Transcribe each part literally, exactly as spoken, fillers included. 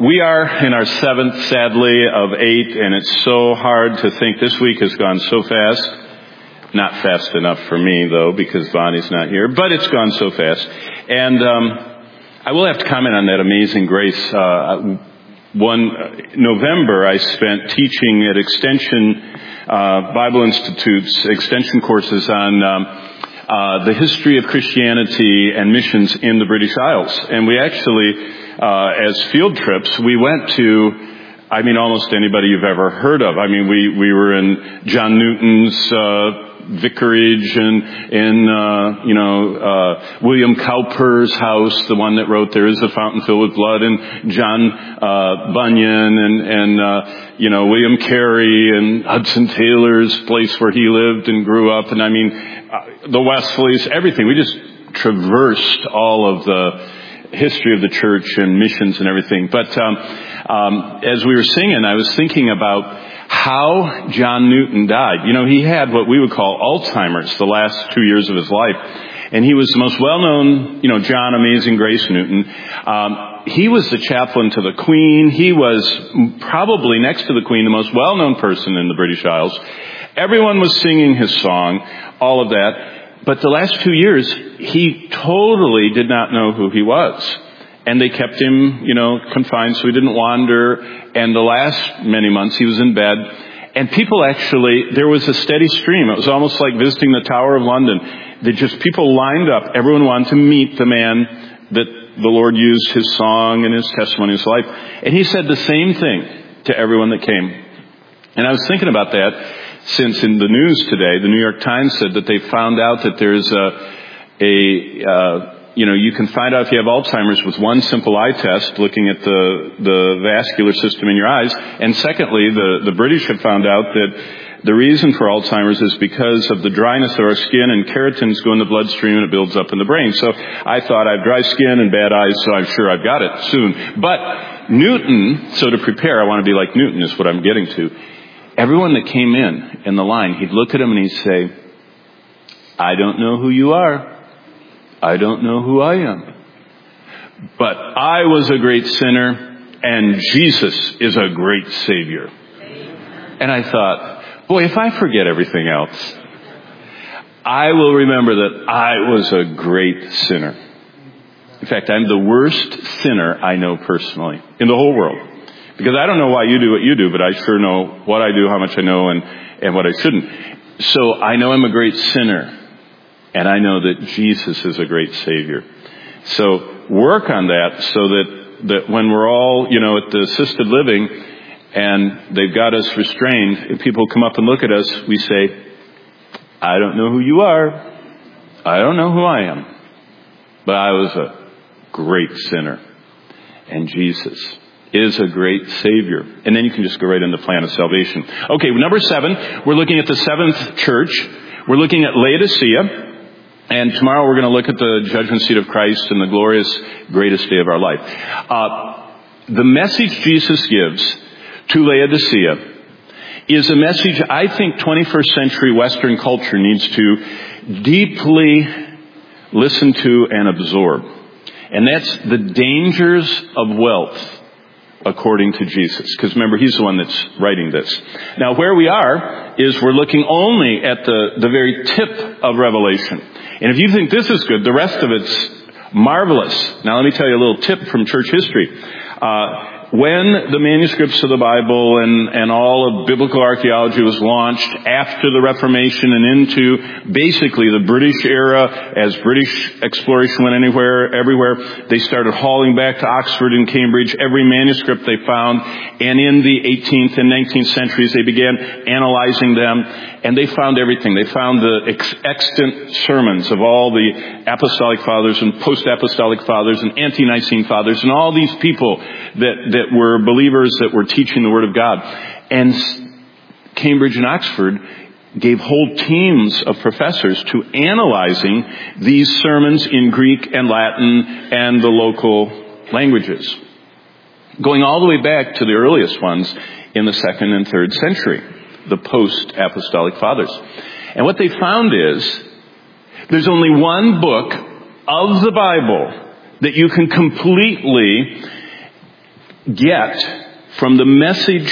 we are in our seventh, sadly, of eight, and it's so hard to think. This week has gone so fast. Not fast enough for me, though, because Bonnie's not here, but it's gone so fast. And um, I will have to comment on that Amazing Grace. Uh, one November, I spent teaching at Extension uh, Bible Institute's extension courses on um, uh, the history of Christianity and missions in the British Isles. And we actually... Uh, as field trips, we went to, I mean, almost anybody you've ever heard of. I mean, we, we were in John Newton's, uh, vicarage and in, uh, you know, uh, William Cowper's house, the one that wrote There Is a Fountain Filled with Blood, and John, uh, Bunyan and, and, uh, you know, William Carey and Hudson Taylor's place where he lived and grew up. And I mean, uh, the Wesleys, everything. We just traversed all of the history of the church and missions and everything. But um, um, as we were singing, I was thinking about how John Newton died. You know, he had what we would call Alzheimer's the last two years of his life. And he was the most well-known, you know, John Amazing Grace Newton. Um, he was the chaplain to the Queen. He was probably, next to the Queen, the most well-known person in the British Isles. Everyone was singing his song, all of that. But the last two years, he totally did not know who he was. And they kept him, you know, confined so he didn't wander. And the last many months he was in bed. And people actually, there was a steady stream. It was almost like visiting the Tower of London. They just, people lined up. Everyone wanted to meet the man that the Lord used his song and his testimony, his life. And he said the same thing to everyone that came. And I was thinking about that. Since in the news today, the New York Times said that they found out that there's a, a uh, you know, you can find out if you have Alzheimer's with one simple eye test, looking at the the vascular system in your eyes. And secondly, the, the British have found out that the reason for Alzheimer's is because of the dryness of our skin, and keratins go in the bloodstream and it builds up in the brain. So I thought I have dry skin and bad eyes, so I'm sure I've got it soon. But Newton, so to prepare, I want to be like Newton is what I'm getting to. Everyone that came in, in the line, he'd look at him and he'd say, I don't know who you are. I don't know who I am. But I was a great sinner, and Jesus is a great Savior. And I thought, boy, if I forget everything else, I will remember that I was a great sinner. In fact, I'm the worst sinner I know personally in the whole world. Because I don't know why you do what you do, but I sure know what I do, how much I know, and, and what I shouldn't. So I know I'm a great sinner. And I know that Jesus is a great Savior. So work on that so that, that when we're all, you know, at the assisted living and they've got us restrained, and people come up and look at us, we say, I don't know who you are. I don't know who I am. But I was a great sinner. And Jesus is a great Savior. And then you can just go right into the plan of salvation. Okay, number seven, we're looking at the seventh church. We're looking at Laodicea. And tomorrow we're going to look at the judgment seat of Christ and the glorious, greatest day of our life. Uh, the message Jesus gives to Laodicea is a message I think twenty-first century Western culture needs to deeply listen to and absorb. And that's the dangers of wealth, according to Jesus. Because remember, he's the one that's writing this. Now, where we are is we're looking only at the, the very tip of Revelation. And if you think this is good, the rest of it's marvelous. Now, let me tell you a little tip from church history. Uh, when the manuscripts of the Bible and, and all of biblical archaeology was launched after the Reformation and into basically the British era, as British exploration went anywhere, everywhere, they started hauling back to Oxford and Cambridge every manuscript they found. And in the eighteenth and nineteenth centuries, they began analyzing them. And they found everything. They found the ex- extant sermons of all the apostolic fathers and post-apostolic fathers and ante-Nicene fathers and all these people that, that were believers that were teaching the Word of God. And Cambridge and Oxford gave whole teams of professors to analyzing these sermons in Greek and Latin and the local languages, going all the way back to the earliest ones in the second and third century. The post-apostolic fathers. And what they found is there's only one book of the Bible that you can completely get from the Message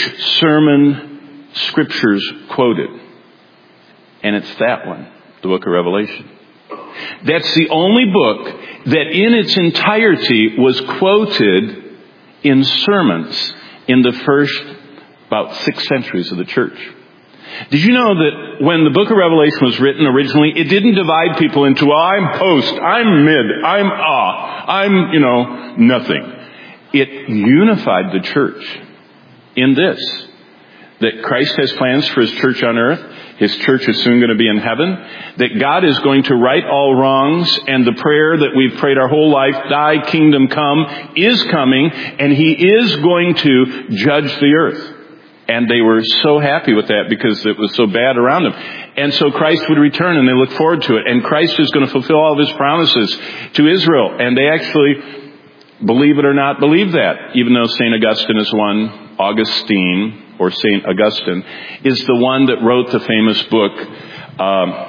sermon scriptures quoted. And it's that one, the book of Revelation. That's the only book that in its entirety was quoted in sermons in the first about six centuries of the church. Did you know that when the book of Revelation was written originally, it didn't divide people into, well, I'm post, I'm mid, I'm ah, I'm, you know, nothing. It unified the church in this, that Christ has plans for His church on earth. His church is soon going to be in heaven. That God is going to right all wrongs, and the prayer that we've prayed our whole life, Thy kingdom come, is coming, and He is going to judge the earth. And they were so happy with that because it was so bad around them. And so Christ would return, and they look forward to it. And Christ is going to fulfill all of His promises to Israel. And they actually, believe it or not, believe that. Even though Saint Augustine is one, Augustine, or Saint Augustine, is the one that wrote the famous book, um,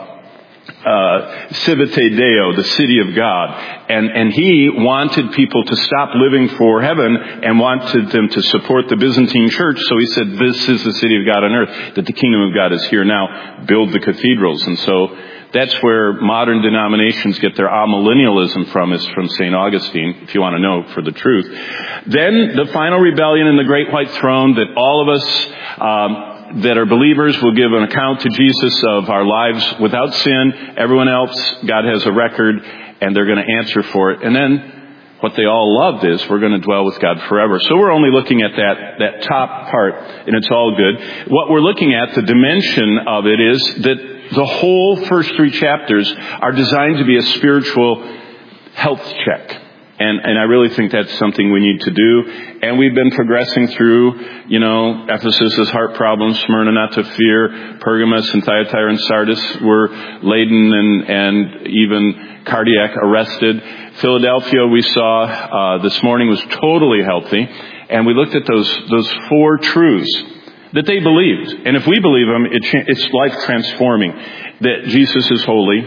uh, Civite Deo, the City of God. And, and he wanted people to stop living for heaven and wanted them to support the Byzantine church. So he said, this is the city of God on earth, that the kingdom of God is here now. Build the cathedrals. And so that's where modern denominations get their amillennialism from, is from Saint Augustine, if you want to know for the truth. Then the final rebellion in the great white throne, that all of us um, that are believers will give an account to Jesus of our lives without sin. Everyone else, God has a record, and they're going to answer for it. And then what they all loved is we're going to dwell with God forever. So we're only looking at that, that top part, and it's all good. What we're looking at, the dimension of it, is that the whole first three chapters are designed to be a spiritual health check. And, and I really think that's something we need to do. And we've been progressing through, you know, Ephesus is heart problems, Smyrna not to fear, Pergamos and Thyatira and Sardis were laden and, and even cardiac arrested. Philadelphia, we saw uh, this morning, was totally healthy. And we looked at those, those four truths that they believed. And if we believe them, it cha- it's life transforming. That Jesus is holy,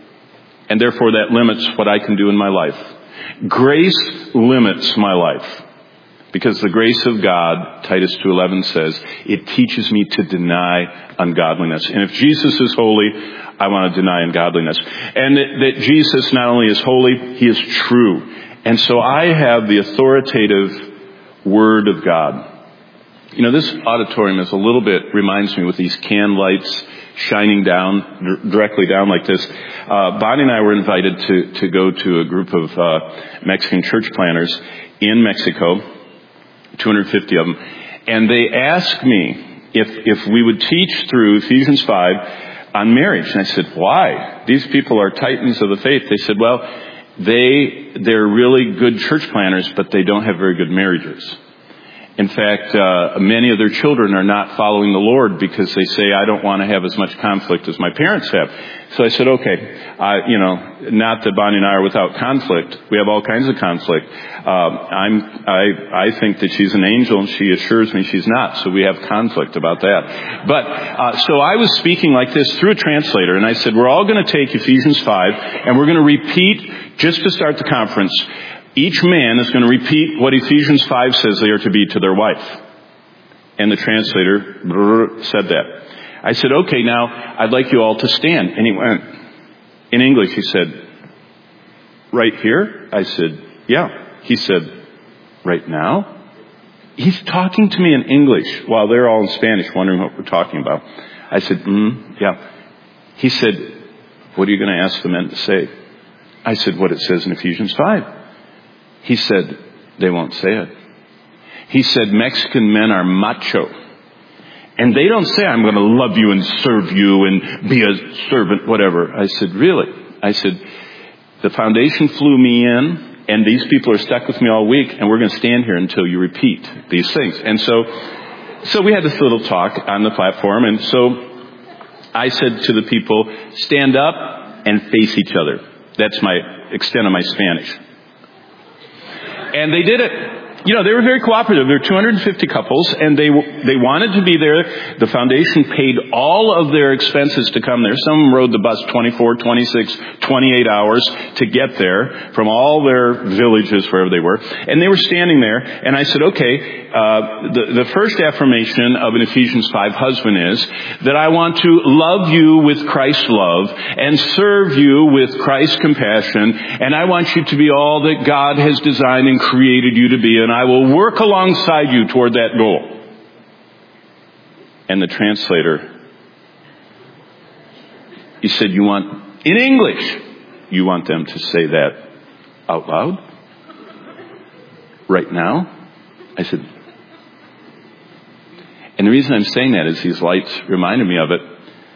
and therefore that limits what I can do in my life. Grace limits my life, because the grace of God, Titus two eleven says, it teaches me to deny ungodliness. And if Jesus is holy, I want to deny ungodliness. And that, that Jesus not only is holy, He is true. And so I have the authoritative Word of God. You know, this auditorium is a little bit, reminds me with these can lights shining down, d- directly down like this. Uh, Bonnie and I were invited to, to go to a group of uh, Mexican church planners in Mexico, two hundred fifty of them, and they asked me if, if we would teach through Ephesians five on marriage. And I said, why? These people are titans of the faith. They said, well, they, they're really good church planners, but they don't have very good marriages. In fact, uh, many of their children are not following the Lord because they say, I don't want to have as much conflict as my parents have. So I said, okay, uh, you know, not that Bonnie and I are without conflict. We have all kinds of conflict. Um, I'm, I, I think that she's an angel, and she assures me she's not. So we have conflict about that. But, uh, so I was speaking like this through a translator, and I said, we're all going to take Ephesians five, and we're going to repeat, just to start the conference, each man is going to repeat what Ephesians five says they are to be to their wife. And the translator brrr, said that. I said, okay, now I'd like you all to stand. And he went, in English, he said, right here? I said, yeah. He said, right now? He's talking to me in English while they're all in Spanish, wondering what we're talking about. I said, mm, yeah. He said, what are you going to ask the men to say? I said, what it says in Ephesians five. He said, they won't say it. He said, Mexican men are macho. And they don't say, I'm going to love you and serve you and be a servant, whatever. I said, really? I said, the foundation flew me in, and these people are stuck with me all week, and we're going to stand here until you repeat these things. And so, so we had this little talk on the platform, and so I said to the people, stand up and face each other. That's my extent of my Spanish. And they did it. you know, they were very cooperative. There were two hundred fifty couples, and they they wanted to be there. The foundation paid all of their expenses to come there. Some rode the bus twenty-four, twenty-six, twenty-eight hours to get there from all their villages, wherever they were. And they were standing there, and I said, okay, uh, the, the first affirmation of an Ephesians five husband is that I want to love you with Christ's love and serve you with Christ's compassion, and I want you to be all that God has designed and created you to be, and I will work alongside you toward that goal. And the translator, he said, you want, in English, you want them to say that out loud? Right now? I said, and the reason I'm saying that is these lights reminded me of it.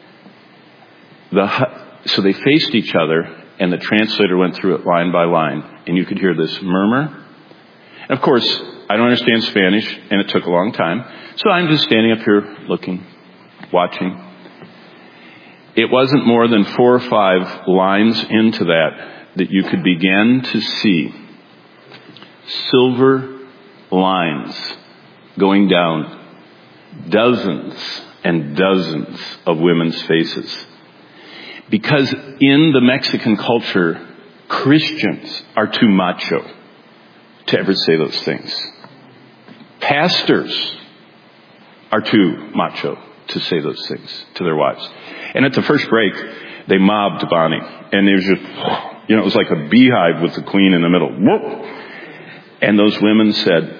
The, so they faced each other, and the translator went through it line by line, and you could hear this murmur. And of course, I don't understand Spanish, and it took a long time, so I'm just standing up here looking, watching. It wasn't more than four or five lines into that that you could begin to see silver lines going down dozens and dozens of women's faces. Because in the Mexican culture, Christians are too macho to ever say those things. Pastors are too macho to say those things to their wives. And at the first break, they mobbed Bonnie. And it was just, you know, it was like a beehive with the queen in the middle. And those women said,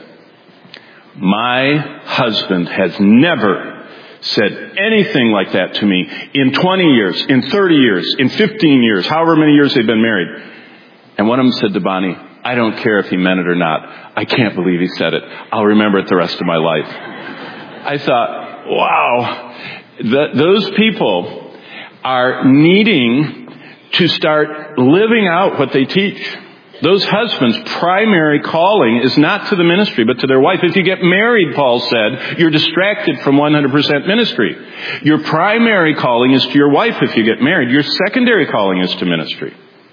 my husband has never said anything like that to me in twenty years, in thirty years, in fifteen years, however many years they've been married. And one of them said to Bonnie, I don't care if he meant it or not. I can't believe he said it. I'll remember it the rest of my life. I thought, wow, the, those people are needing to start living out what they teach. Those husbands' primary calling is not to the ministry, but to their wife. If you get married, Paul said, you're distracted from one hundred percent ministry. Your primary calling is to your wife if you get married. Your secondary calling is to ministry.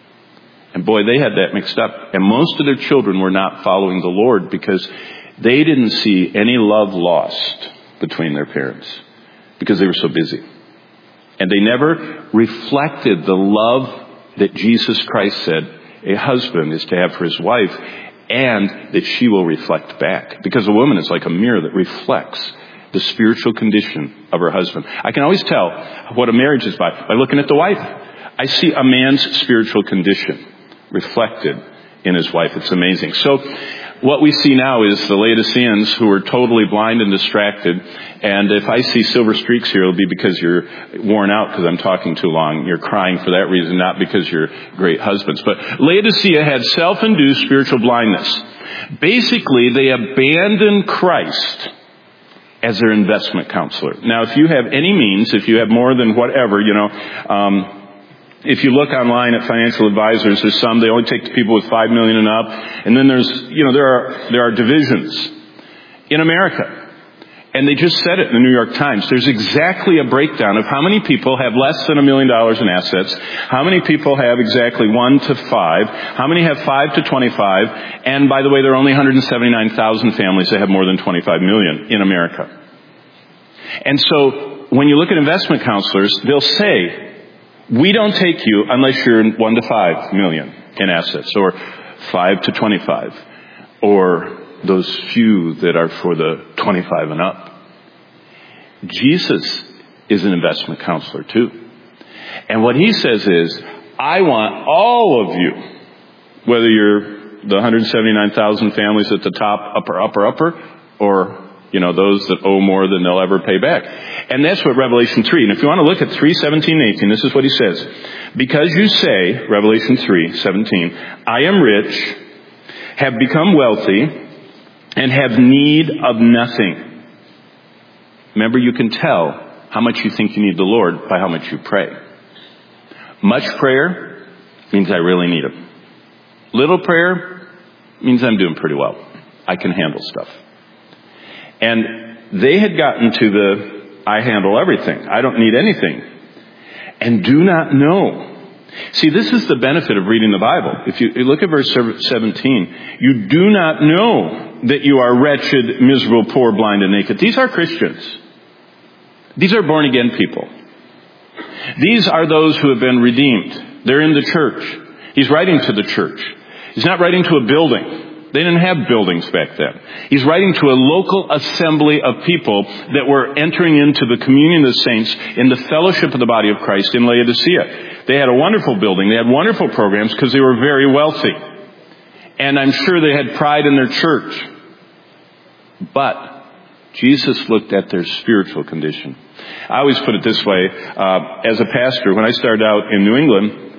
And boy, they had that mixed up. And most of their children were not following the Lord because they didn't see any love lost between their parents because they were so busy. And they never reflected the love that Jesus Christ said a husband is to have for his wife, and that she will reflect back. Because a woman is like a mirror that reflects the spiritual condition of her husband. I can always tell what a marriage is by, by looking at the wife. I see a man's spiritual condition reflected in his wife. It's amazing. So what we see now is the Laodiceans who are totally blind and distracted. And if I see silver streaks here, it'll be because you're worn out because I'm talking too long. You're crying for that reason, not because you're great husbands. But Laodicea had self-induced spiritual blindness. Basically, they abandoned Christ as their investment counselor. Now, if you have any means, if you have more than whatever, you know, um, if you look online at financial advisors, there's some, they only take the people with five million and up. And then there's, you know, there are, there are divisions in America. And they just said it in the New York Times. There's exactly a breakdown of how many people have less than a million dollars in assets, how many people have exactly one to five, how many have five to twenty-five, and by the way, there are only one hundred seventy-nine thousand families that have more than twenty-five million in America. And so when you look at investment counselors, they'll say, we don't take you unless you're one to five million in assets, or five to twenty-five, or those few that are for the twenty-five and up. Jesus is an investment counselor too. And what he says is, I want all of you, whether you're the one hundred seventy-nine thousand families at the top, upper, upper, upper, or you know, those that owe more than they'll ever pay back. And that's what Revelation three, and if you want to look at three, seventeen, eighteen, this is what he says. Because you say, Revelation three, seventeen, I am rich, have become wealthy, and have need of nothing. Remember, you can tell how much you think you need the Lord by how much you pray. Much prayer means I really need Him. Little prayer means I'm doing pretty well. I can handle stuff. And they had gotten to the, I handle everything. I don't need anything. And do not know. See, this is the benefit of reading the Bible. If you look at verse seventeen, you do not know that you are wretched, miserable, poor, blind, and naked. These are Christians. These are born-again people. These are those who have been redeemed. They're in the church. He's writing to the church. He's not writing to a building. They didn't have buildings back then. He's writing to a local assembly of people that were entering into the communion of the saints in the fellowship of the body of Christ in Laodicea. They had a wonderful building. They had wonderful programs because they were very wealthy. And I'm sure they had pride in their church. But Jesus looked at their spiritual condition. I always put it this way. Uh, as a pastor, when I started out in New England,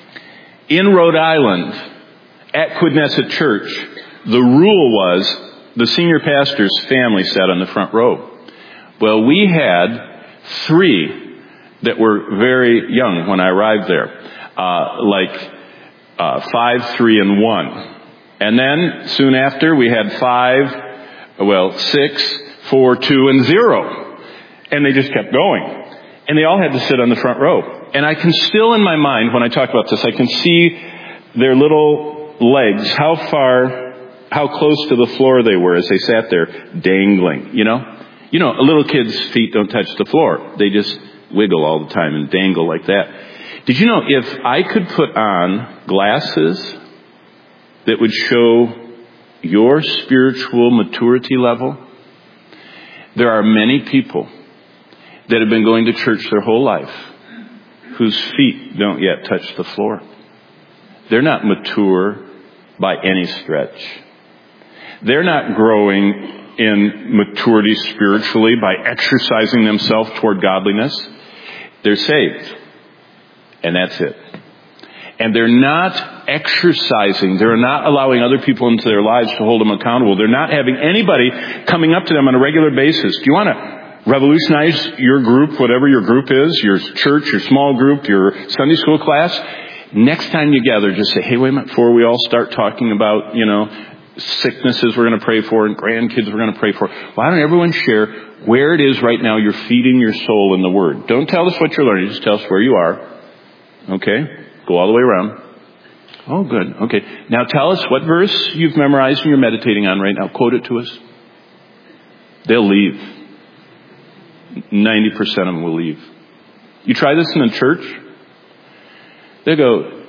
in Rhode Island, at Quidnesset Church, the rule was the senior pastor's family sat on the front row. Well, we had three that were very young when I arrived there, uh, like uh, five, three, and one. And then soon after, we had five, well, six, four, two, and zero. And they just kept going. And they all had to sit on the front row. And I can still, in my mind, when I talk about this, I can see their little legs, how far, how close to the floor they were as they sat there dangling, you know? You know, a little kid's feet don't touch the floor. They just wiggle all the time and dangle like that. Did you know if I could put on glasses that would show your spiritual maturity level, there are many people that have been going to church their whole life whose feet don't yet touch the floor. They're not mature by any stretch. They're not growing in maturity spiritually by exercising themselves toward godliness. They're saved. And that's it. And they're not exercising. They're not allowing other people into their lives to hold them accountable. They're not having anybody coming up to them on a regular basis. Do you want to revolutionize your group, whatever your group is, your church, your small group, your Sunday school class? Next time you gather, just say, hey, wait a minute, before we all start talking about, you know, sicknesses we're going to pray for and grandkids we're going to pray for, why don't everyone share where it is right now you're feeding your soul in the Word? Don't tell us what you're learning. Just tell us where you are. Okay? Go all the way around. Oh, good. Okay. Now tell us what verse you've memorized and you're meditating on right now. Quote it to us. They'll leave. ninety percent of them will leave. You try this in the church? They go,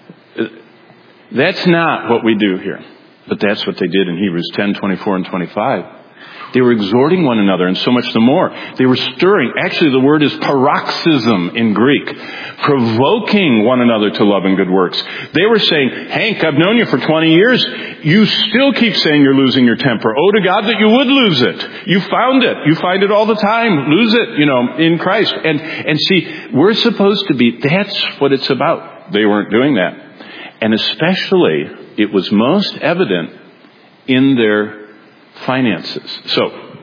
that's not what we do here. But that's what they did in Hebrews ten, twenty-four and twenty-five. They were exhorting one another, and so much the more. They were stirring. Actually, the word is paroxysm in Greek. Provoking one another to love and good works. They were saying, Hank, I've known you for twenty years. You still keep saying you're losing your temper. Oh, to God that you would lose it. You found it. You find it all the time. Lose it, you know, in Christ. And, and see, we're supposed to be, that's what it's about. They weren't doing that. And especially, it was most evident in their finances. So,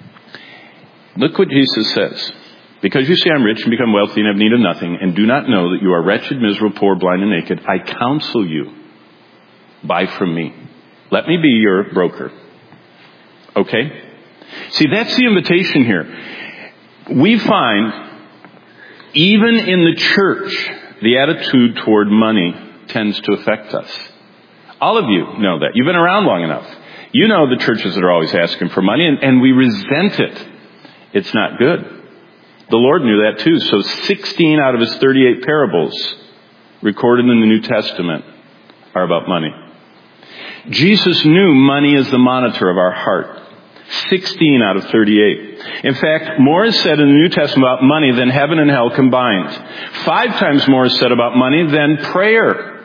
look what Jesus says. Because you say I'm rich and become wealthy and have need of nothing, and do not know that you are wretched, miserable, poor, blind, and naked, I counsel you, buy from me. Let me be your broker. Okay? See, that's the invitation here. We find, even in the church, the attitude toward money tends to affect us. All of you know that. You've been around long enough. You know the churches that are always asking for money, and, and we resent it. It's not good. The Lord knew that too. So sixteen out of his thirty-eight parables recorded in the New Testament are about money. Jesus knew money is the monitor of our heart. sixteen out of thirty-eight. In fact, more is said in the New Testament about money than heaven and hell combined. Five times more is said about money than prayer.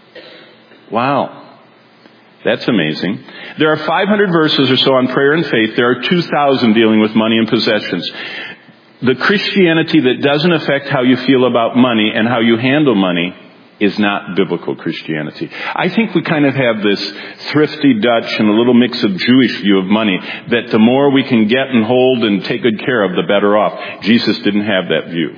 Wow. That's amazing. There are five hundred verses or so on prayer and faith. There are two thousand dealing with money and possessions. The Christianity that doesn't affect how you feel about money and how you handle money is not biblical Christianity. I think we kind of have this thrifty Dutch and a little mix of Jewish view of money, that the more we can get and hold and take good care of, the better off. Jesus didn't have that view.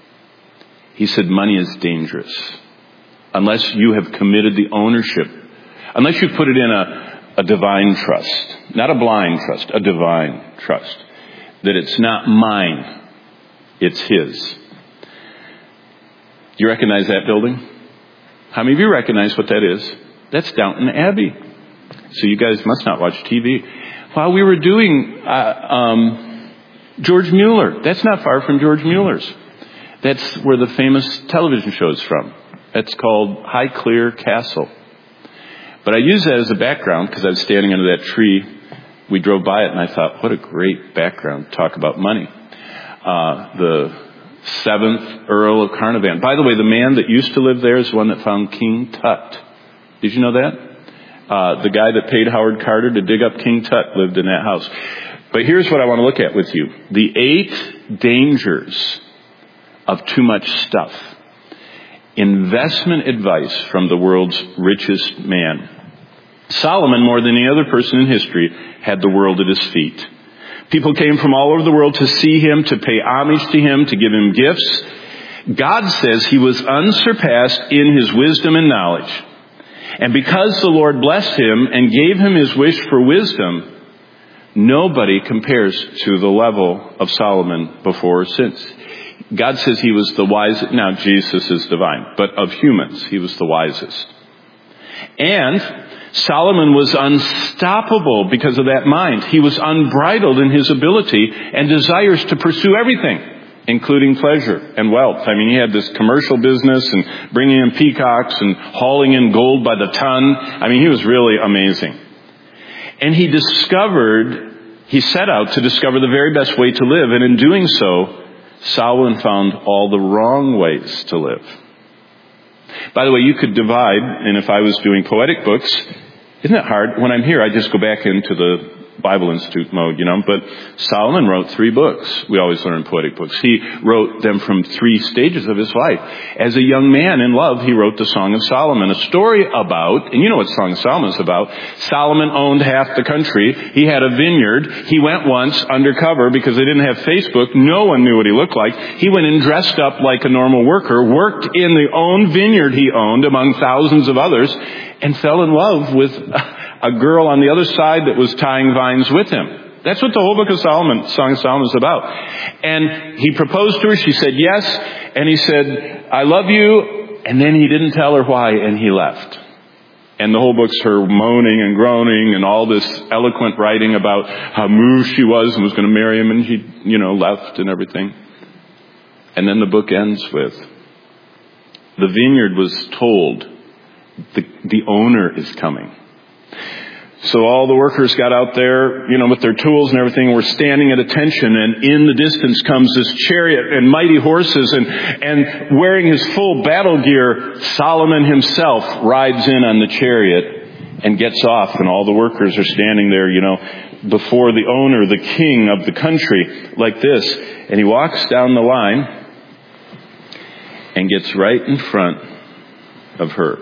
He said money is dangerous unless you have committed the ownership, unless you put it in a, a divine trust, not a blind trust, a divine trust, that it's not mine, it's his. Do you recognize that building? How many of you recognize what that is? That's Downton Abbey. So you guys must not watch T V. While we were doing uh, um, George Mueller, that's not far from George Mueller's. That's where the famous television show is from. It's called Highclere Castle. But I used that as a background because I was standing under that tree. We drove by it and I thought, what a great background to talk about money. Uh, the seventh Earl of Carnarvon. By the way, the man that used to live there is the one that found King Tut. Did you know that? Uh, the guy that paid Howard Carter to dig up King Tut lived in that house. But here's what I want to look at with you. The eight dangers of too much stuff. Investment advice from the world's richest man. Solomon, more than any other person in history, had the world at his feet. People came from all over the world to see him, to pay homage to him, to give him gifts. God says he was unsurpassed in his wisdom and knowledge. And because the Lord blessed him and gave him his wish for wisdom, nobody compares to the level of Solomon before or since. God says he was the wisest. Now, Jesus is divine, but of humans, he was the wisest. And Solomon was unstoppable because of that mind. He was unbridled in his ability and desires to pursue everything, including pleasure and wealth. I mean, he had this commercial business and bringing in peacocks and hauling in gold by the ton. I mean, he was really amazing. And he discovered, he set out to discover the very best way to live. And in doing so, Solomon found all the wrong ways to live. By the way, you could divide, and if I was doing poetic books, isn't it hard? When I'm here, I just go back into the Bible Institute mode, you know, but Solomon wrote three books. We always learn poetic books. He wrote them from three stages of his life. As a young man in love, he wrote the Song of Solomon, a story about, and you know what Song of Solomon is about. Solomon owned half the country. He had a vineyard. He went once undercover because they didn't have Facebook. No one knew what he looked like. He went and dressed up like a normal worker, worked in the own vineyard he owned among thousands of others, and fell in love with a girl on the other side that was tying vines with him. That's what the whole book of Solomon, Song of Solomon is about. And he proposed to her. She said yes. And he said, I love you. And then he didn't tell her why, and he left. And the whole book's her moaning and groaning and all this eloquent writing about how moved she was and was going to marry him, and he, you know, left and everything. And then the book ends with, the vineyard was told, the, the owner is coming. So all the workers got out there, you know, with their tools and everything, were standing at attention, and in the distance comes this chariot and mighty horses, and, and wearing his full battle gear, Solomon himself rides in on the chariot and gets off, and all the workers are standing there, you know, before the owner, the king of the country, like this. And he walks down the line and gets right in front of her.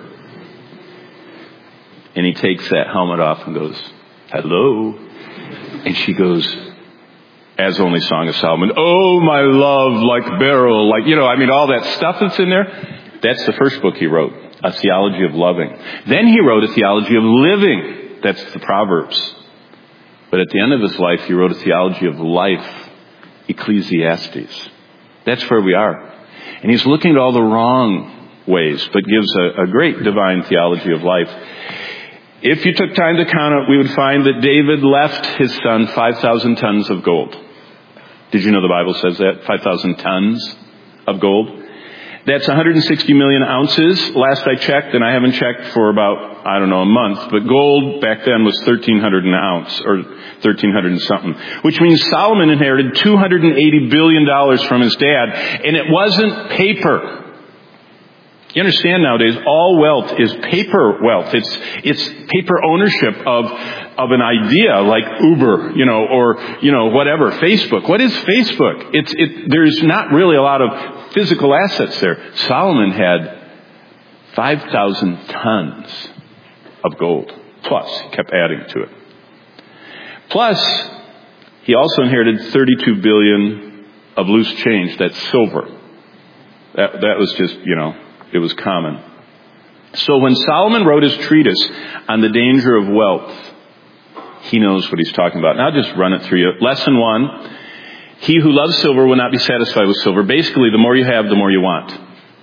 And he takes that helmet off and goes, hello. And she goes, as only Song of Solomon, oh, my love, like beryl, like, you know, I mean, all that stuff that's in there. That's the first book he wrote, A Theology of Loving. Then he wrote A Theology of Living. That's the Proverbs. But at the end of his life, he wrote A Theology of Life, Ecclesiastes. That's where we are. And he's looking at all the wrong ways, but gives a, a great divine theology of life. If you took time to count it, we would find that David left his son five thousand tons of gold. Did you know the Bible says that? five thousand tons of gold. That's one hundred sixty million ounces. Last I checked, and I haven't checked for about, I don't know, a month. But gold back then was thirteen hundred an ounce, or thirteen hundred and something. Which means Solomon inherited two hundred eighty billion dollars from his dad. And it wasn't paper. You understand nowadays, all wealth is paper wealth. It's it's paper ownership of of an idea like Uber, you know, or, you know, whatever, Facebook. What is Facebook? It's it. There's not really a lot of physical assets there. Solomon had five thousand tons of gold. Plus, he kept adding to it. Plus, he also inherited thirty-two billion of loose change. That's silver. That that was just, you know, it was common. So when Solomon wrote his treatise on the danger of wealth, he knows what he's talking about. And I'll just run it through you. Lesson one, he who loves silver will not be satisfied with silver. Basically, the more you have, the more you want.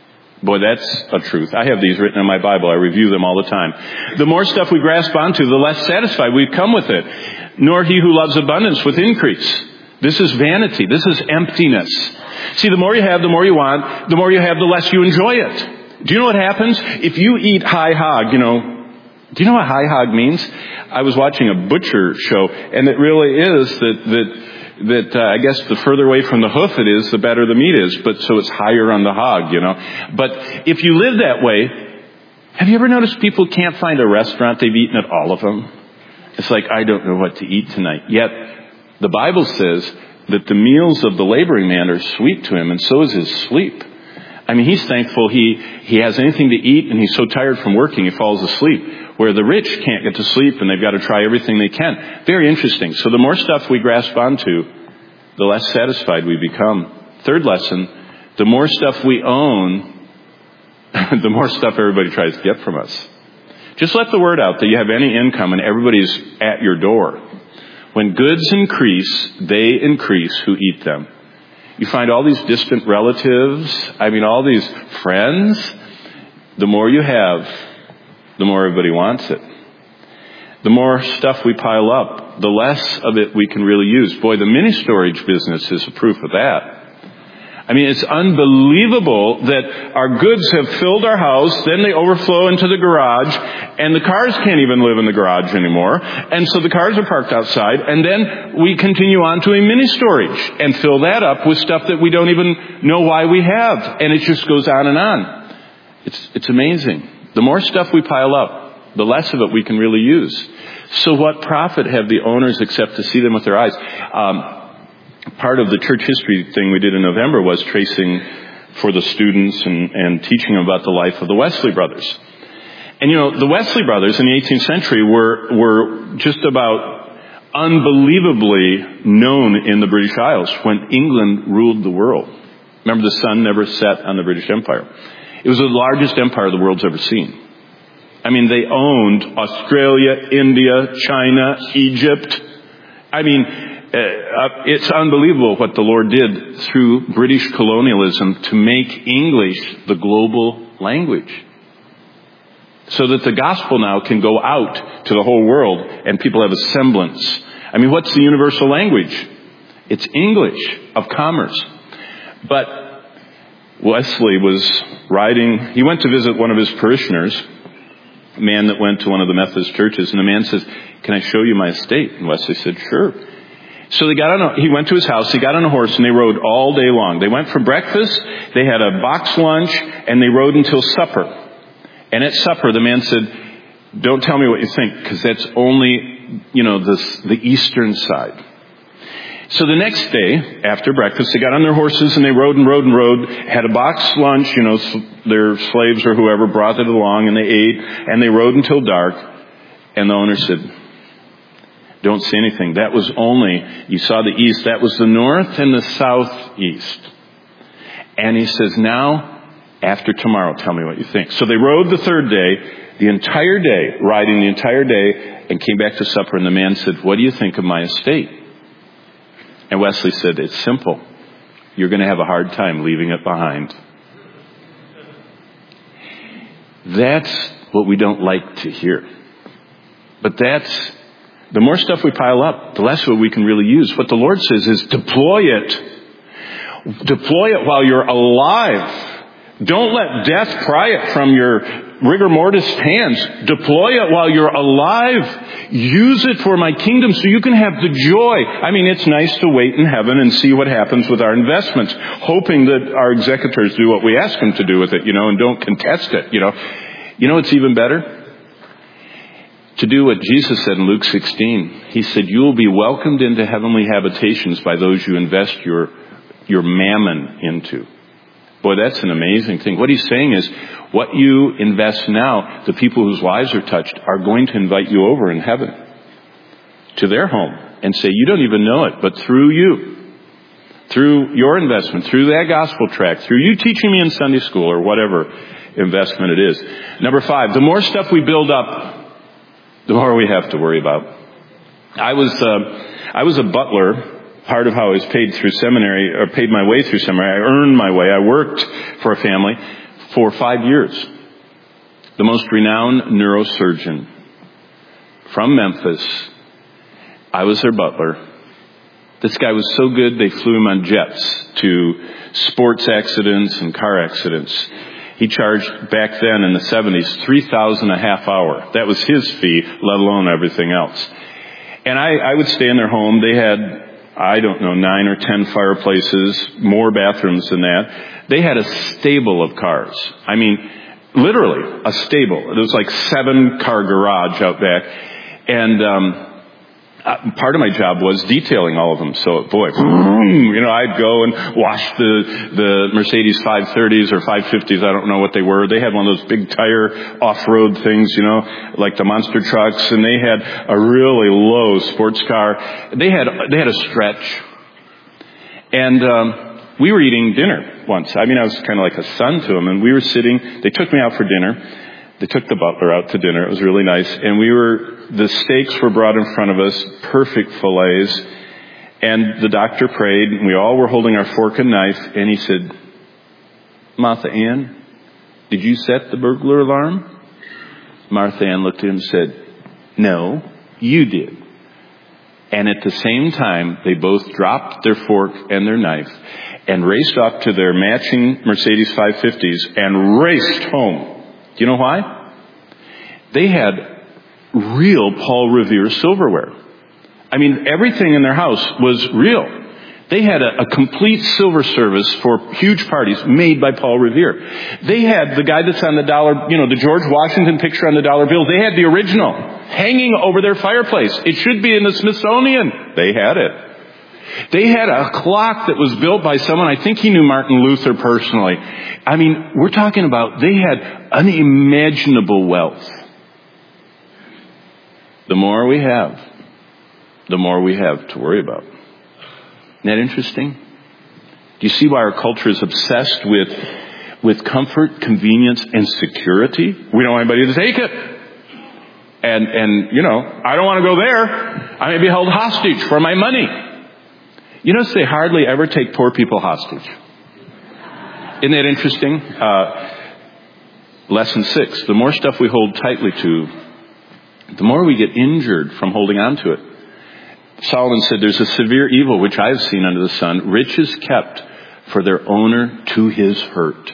Boy, that's a truth. I have these written in my Bible. I review them all the time. The more stuff we grasp onto, the less satisfied we become with it. Nor he who loves abundance with increase. This is vanity. This is emptiness. See, the more you have, the more you want. The more you have, the less you enjoy it. Do you know what happens? If you eat high hog, you know, do you know what high hog means? I was watching a butcher show, and it really is that, that, that uh, I guess the further away from the hoof it is, the better the meat is, but so it's higher on the hog, you know. But if you live that way, have you ever noticed people can't find a restaurant they've eaten at all of them? It's like, I don't know what to eat tonight. Yet, the Bible says that the meals of the laboring man are sweet to him, and so is his sleep. I mean, he's thankful he, he has anything to eat, and he's so tired from working he falls asleep. Where the rich can't get to sleep, and they've got to try everything they can. Very interesting. So the more stuff we grasp onto, the less satisfied we become. Third lesson, the more stuff we own, the more stuff everybody tries to get from us. Just let the word out that you have any income and everybody's at your door. When goods increase, they increase who eat them. You find all these distant relatives, I mean all these friends. The more you have, the more everybody wants it. The more stuff we pile up, the less of it we can really use. Boy, the mini storage business is a proof of that. I mean, it's unbelievable that our goods have filled our house, then they overflow into the garage, and the cars can't even live in the garage anymore. And so the cars are parked outside, and then we continue on to a mini storage and fill that up with stuff that we don't even know why we have. And it just goes on and on. It's, it's amazing. The more stuff we pile up, the less of it we can really use. So what profit have the owners except to see them with their eyes? Um, part of the church history thing we did in November was tracing for the students and, and teaching them about the life of the Wesley brothers. And you know, the Wesley brothers in the eighteenth century were, were just about unbelievably known in the British Isles when England ruled the world. Remember, the sun never set on the British Empire. It was the largest empire the world's ever seen. I mean, they owned Australia, India, China, Egypt. I mean, uh, it's unbelievable what the Lord did through British colonialism to make English the global language. So that the gospel now can go out to the whole world and people have a semblance. I mean, what's the universal language? It's English of commerce. But Wesley was riding, he went to visit one of his parishioners, a man that went to one of the Methodist churches, and the man says, "Can I show you my estate?" And Wesley said, "Sure." So they got on a, he went to his house, he got on a horse, and they rode all day long. They went for breakfast, they had a box lunch, and they rode until supper. And at supper, the man said, "Don't tell me what you think, because that's only, you know, this, the eastern side." So the next day, after breakfast, they got on their horses and they rode and rode and rode, had a box lunch, you know, their slaves or whoever brought it along, and they ate, and they rode until dark. And the owner said, "Don't say anything. That was only, you saw the east, that was the north and the southeast." And he says, "Now, after tomorrow, tell me what you think." So they rode the third day, the entire day, riding the entire day, and came back to supper, and the man said, "What do you think of my estate?" And Wesley said, "It's simple. You're going to have a hard time leaving it behind." That's what we don't like to hear. But that's, the more stuff we pile up, the less of it we can really use. What the Lord says is deploy it. Deploy it while you're alive. Don't let death pry it from your rigor mortis hands. Deploy it while you're alive. Use it for my kingdom so you can have the joy. I mean, it's nice to wait in heaven and see what happens with our investments, hoping that our executors do what we ask them to do with it, you know, and don't contest it, you know. You know, it's even better to do what Jesus said in Luke sixteen. He said, "You will be welcomed into heavenly habitations by those you invest your, your mammon into." Boy, that's an amazing thing. What he's saying is, what you invest now, the people whose lives are touched are going to invite you over in heaven to their home and say, "You don't even know it, but through you, through your investment, through that gospel tract, through you teaching me in Sunday school," or whatever investment it is. Number five, the more stuff we build up, the more we have to worry about. I was, uh, I was a butler. Part of how I was paid through seminary, or paid my way through seminary. I earned my way. I worked for a family for five years. The most renowned neurosurgeon from Memphis. I was their butler. This guy was so good they flew him on jets to sports accidents and car accidents. He charged back then in the seventies three thousand dollars a half hour. That was his fee, let alone everything else. And I, I would stay in their home. They had, I don't know, nine or ten fireplaces, more bathrooms than that. They had a stable of cars. I mean, literally a stable. It was like seven car garage out back. And um Uh, part of my job was detailing all of them. So, boy, you know, I'd go and wash the the Mercedes five thirties or five fifties. I don't know what they were. They had one of those big tire off-road things, you know, like the monster trucks. And they had a really low sports car. They had they had a stretch. And um, we were eating dinner once. I mean, I was kind of like a son to them. And we were sitting. They took me out for dinner. They took the butler out to dinner. It was really nice. And we were, the steaks were brought in front of us, perfect fillets. And the doctor prayed, and we all were holding our fork and knife. And he said, Martha Ann, did you set the burglar alarm? Martha Ann looked at him and said, no, you did. And at the same time, they both dropped their fork and their knife and raced up to their matching Mercedes five fifties and raced home. Do you know why? They had real Paul Revere silverware. I mean, everything in their house was real. They had a, a complete silver service for huge parties made by Paul Revere. They had the guy that's on the dollar, you know, the George Washington picture on the dollar bill. They had the original hanging over their fireplace. It should be in the Smithsonian. They had it. They had a clock that was built by someone, I think he knew Martin Luther personally. I mean, we're talking about, they had unimaginable wealth. The more we have, the more we have to worry about. Isn't that interesting? Do you see why our culture is obsessed with, with comfort, convenience, and security? We don't want anybody to take it. And, and, you know, I don't want to go there. I may be held hostage for my money. You notice they hardly ever take poor people hostage. Isn't that interesting? Uh, lesson six, the more stuff we hold tightly to, the more we get injured from holding on to it. Solomon said, there's a severe evil which I have seen under the sun, riches kept for their owner to his hurt.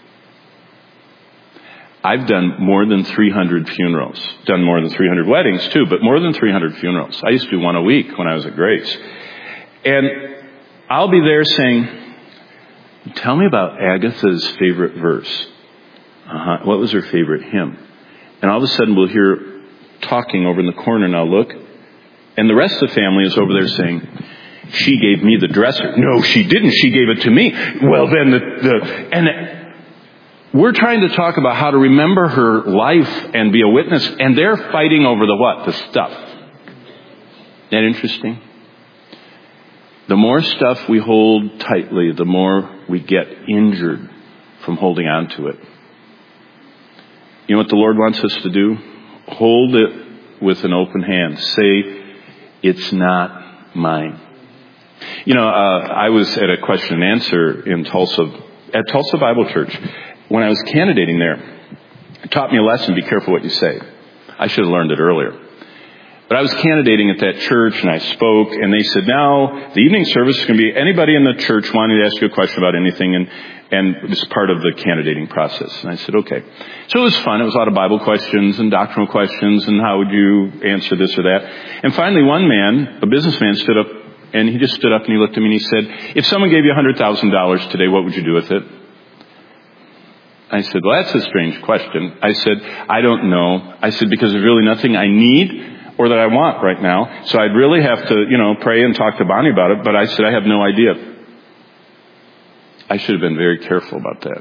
I've done more than three hundred funerals, done more than three hundred weddings too, but more than three hundred funerals. I used to do one a week when I was at Grace. And I'll be there saying, tell me about Agatha's favorite verse. Uh-huh. What was her favorite hymn? And all of a sudden we'll hear talking over in the corner, and I'll look. And the rest of the family is over there saying, she gave me the dresser. No, she didn't. She gave it to me. Well, then the, the and we're trying to talk about how to remember her life and be a witness. And they're fighting over the what? The stuff. Isn't that interesting? The more stuff we hold tightly, the more we get injured from holding on to it. You know what the Lord wants us to do? Hold it with an open hand. Say, it's not mine. You know, uh, I was at a question and answer in Tulsa, at Tulsa Bible Church. When I was candidating there, it taught me a lesson. Be careful what you say. I should have learned it earlier. But I was candidating at that church, and I spoke, and they said, now, the evening service is going to be anybody in the church wanting to ask you a question about anything, and, and it was part of the candidating process. And I said, okay. So it was fun. It was a lot of Bible questions and doctrinal questions, and how would you answer this or that. And finally, one man, a businessman, stood up, and he just stood up and he looked at me and he said, if someone gave you one hundred thousand dollars today, what would you do with it? I said, well, that's a strange question. I said, I don't know. I said, because there's really nothing I need or that I want right now. So I'd really have to, you know, pray and talk to Bonnie about it. But I said, I have no idea. I should have been very careful about that.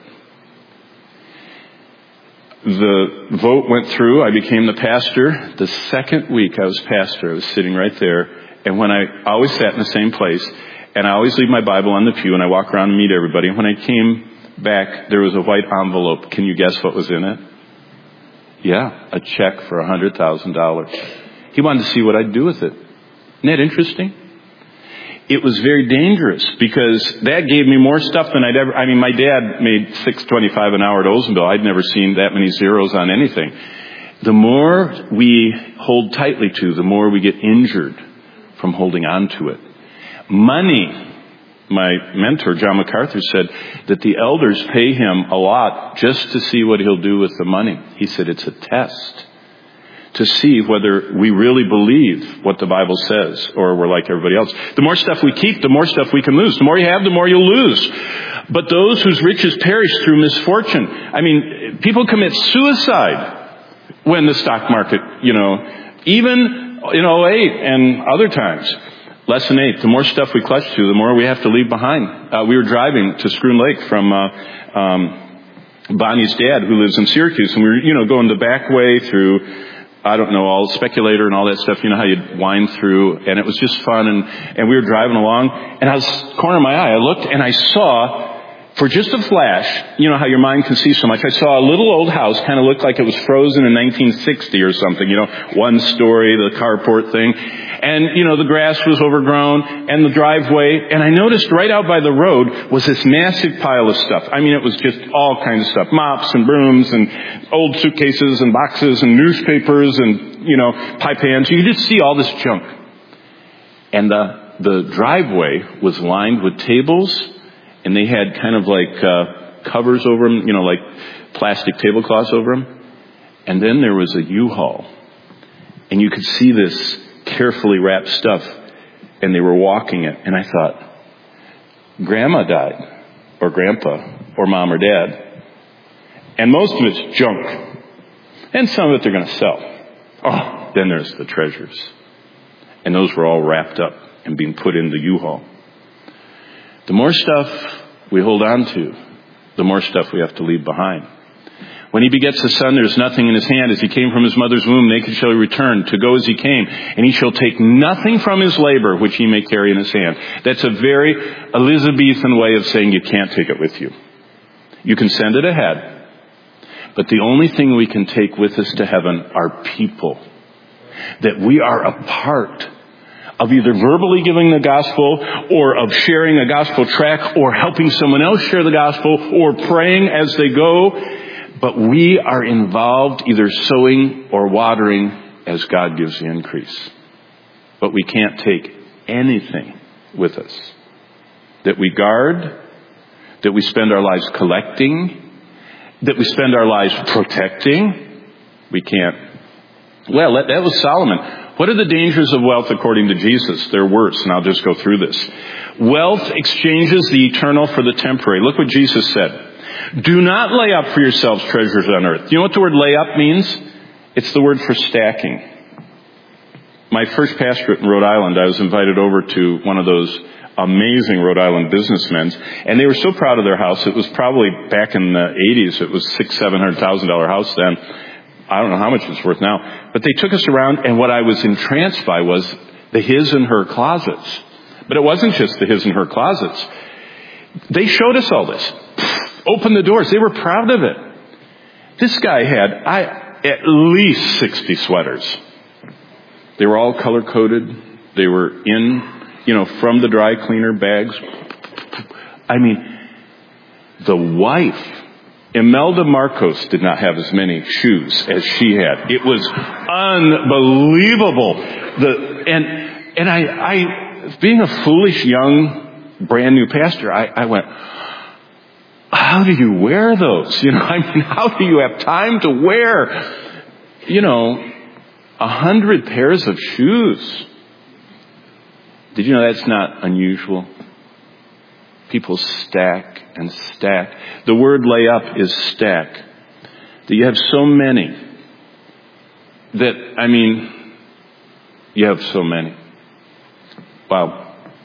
The vote went through. I became the pastor. The second week I was pastor, I was sitting right there. And when I always sat in the same place, and I always leave my Bible on the pew, and I walk around and meet everybody. And when I came back, there was a white envelope. Can you guess what was in it? Yeah, a check for one hundred thousand dollars. He wanted to see what I'd do with it. Isn't that interesting? it was very dangerous because that gave me more stuff than I'd ever, I mean, my dad made six twenty-five an hour at Oldsmobile. I'd never seen that many zeros on anything. The more we hold tightly to, the more we get injured from holding on to it. Money, my mentor, John MacArthur, said that the elders pay him a lot just to see what he'll do with the money. He said it's a test to see whether we really believe what the Bible says or we're like everybody else. The more stuff we keep, the more stuff we can lose. The more you have, the more you'll lose. But those whose riches perish through misfortune. I mean, people commit suicide when the stock market, you know, even in oh eight and other times. Lesson eight, the more stuff we clutch to, the more we have to leave behind. Uh, we were driving to Scroon Lake from uh, um, Bonnie's dad, who lives in Syracuse, and we were, you know, going the back way through, I don't know, all speculator and all that stuff. You know how you wind through, and it was just fun. And, and we were driving along, and I was corner of my eye. I looked, and I saw, for just a flash, you know how your mind can see so much. I saw a little old house, kind of looked like it was frozen in nineteen sixty or something. You know, one story, the carport thing, and you know the grass was overgrown, and the driveway. And I noticed right out by the road was this massive pile of stuff. I mean, it was just all kinds of stuff: mops and brooms and old suitcases and boxes and newspapers and you know pie pans. You could just see all this junk. And the the driveway was lined with tables. And they had kind of like uh, covers over them, you know, like plastic tablecloths over them. And then there was a U-Haul. And you could see this carefully wrapped stuff. And they were walking it. And I thought, Grandma died. Or Grandpa. Or Mom or Dad. And most of it's junk. And some of it they're going to sell. Oh, then there's the treasures. And those were all wrapped up and being put in the U-Haul. The more stuff we hold on to, the more stuff we have to leave behind. When he begets a son, there is nothing in his hand. As he came from his mother's womb, naked shall he return, to go as he came. And he shall take nothing from his labor, which he may carry in his hand. That's a very Elizabethan way of saying you can't take it with you. You can send it ahead. But the only thing we can take with us to heaven are people. That we are a part of either verbally giving the gospel or of sharing a gospel tract or helping someone else share the gospel or praying as they go. But we are involved either sowing or watering as God gives the increase. But we can't take anything with us that we guard, that we spend our lives collecting, that we spend our lives protecting. We can't. Well, that, that was Solomon. What are the dangers of wealth according to Jesus? They're worse, and I'll just go through this. Wealth exchanges the eternal for the temporary. Look what Jesus said. Do not lay up for yourselves treasures on earth. You know what the word lay up means? It's the word for stacking. My first pastorate in Rhode Island, I was invited over to one of those amazing Rhode Island businessmen, and they were so proud of their house. It was probably back in the eighties. It was six, seven hundred thousand dollar house then. I don't know how much it's worth now. But they took us around, and what I was entranced by was the his and her closets. But it wasn't just the his and her closets. They showed us all this. Opened the doors. They were proud of it. This guy had I, at least sixty sweaters. They were all color-coded. They were in, you know, from the dry cleaner bags. I mean, the wife, Imelda Marcos, did not have as many shoes as she had. It was unbelievable. The and and I, I being a foolish young brand new pastor, I, I went, how do you wear those? You know, I mean, how do you have time to wear, you know, a hundred pairs of shoes? Did you know that's not unusual? People stack and stack. The word lay up is stack. That you have so many that, I mean, you have so many. Wow.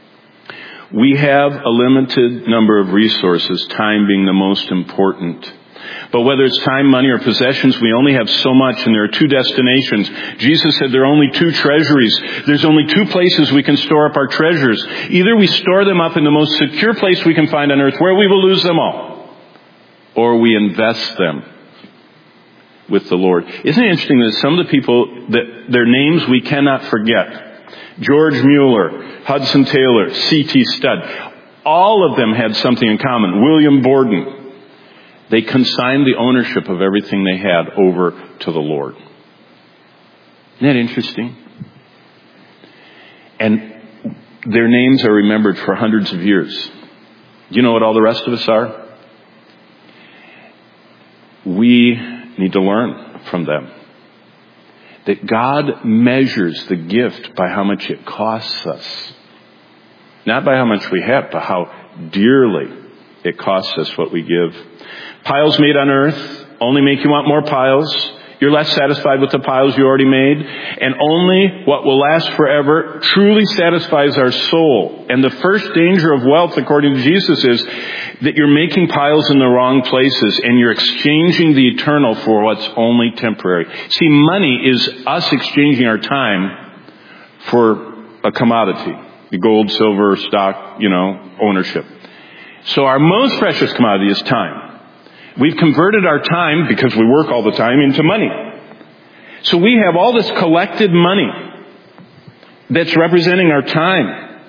We have a limited number of resources, time being the most important. But whether it's time, money, or possessions, we only have so much, and there are two destinations. Jesus said there are only two treasuries. There's only two places we can store up our treasures. Either we store them up in the most secure place we can find on earth, where we will lose them all, or we invest them with the Lord. Isn't it interesting that some of the people, that their names we cannot forget? George Mueller, Hudson Taylor, C T Studd. All of them had something in common. William Borden. They consigned the ownership of everything they had over to the Lord. Isn't that interesting? And their names are remembered for hundreds of years. Do you know what all the rest of us are? We need to learn from them. That God measures the gift by how much it costs us. Not by how much we have, but how dearly it costs us what we give. Piles made on earth only make you want more piles. You're less satisfied with the piles you already made. And only what will last forever truly satisfies our soul. And the first danger of wealth, according to Jesus, is that you're making piles in the wrong places and you're exchanging the eternal for what's only temporary. See, money is us exchanging our time for a commodity. The gold, silver, stock, you know, ownership. So our most precious commodity is time. We've converted our time, because we work all the time, into money. So we have all this collected money that's representing our time.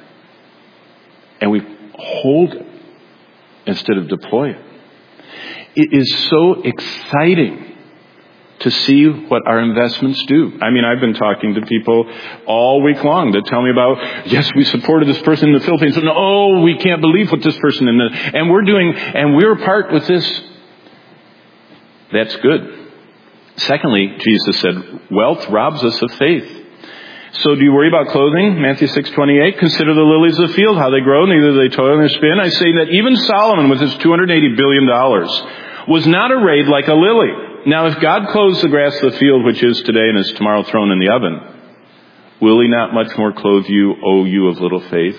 And we hold it instead of deploy it. It is so exciting to see what our investments do. I mean, I've been talking to people all week long that tell me about, yes, we supported this person in the Philippines, and oh, we can't believe what this person in the, and we're doing, and we're part with this. That's good. Secondly, Jesus said, wealth robs us of faith. So do you worry about clothing? Matthew six twenty-eight, consider the lilies of the field, how they grow, neither they toil nor spin. I say that even Solomon with his two hundred eighty billion dollars was not arrayed like a lily. Now if God clothes the grass of the field, which is today and is tomorrow thrown in the oven, will he not much more clothe you, O you of little faith?